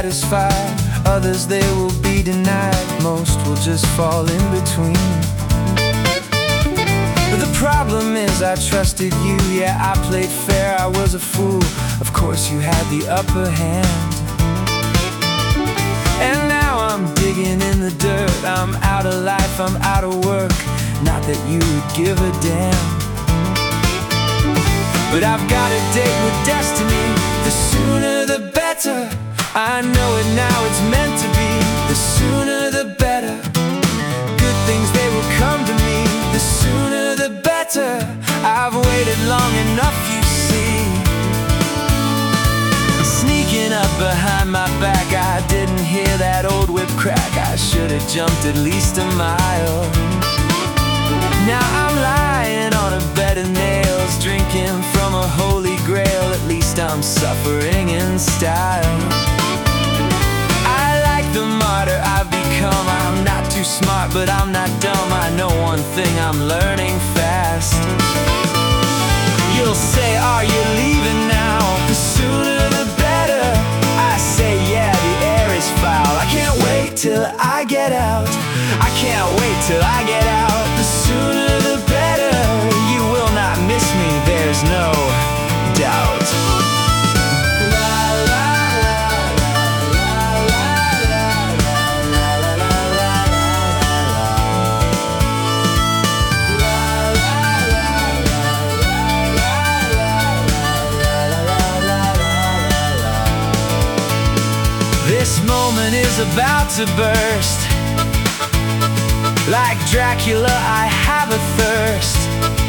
satisfied, others they will be denied, most will just fall in between. But the problem is I trusted you, yeah, I played fair, I was a fool. Of course you had the upper hand. And now I'm digging in the dirt, I'm out of life, I'm out of work. Not that you would give a damn, but I've got a date with destiny. The sooner the better, I know it now, it's meant to be. The sooner the better, good things they will come to me. The sooner the better, I've waited long enough, you see. Sneaking up behind my back, I didn't hear that old whip crack. I should have jumped at least a mile. Now I'm lying on a bed of nails, drinking from a holy grail. At least I'm suffering in style. I like the martyr I've become. I'm not too smart, but I'm not dumb. I know one thing, I'm learning fast. You'll say, are you leaving now? The sooner the better. I say, yeah, the air is foul. I can't wait till I get out. I can't wait till I get out. The sooner the better. You will not miss me, there's no doubt. This moment is about to burst. Like Dracula, I have a thirst.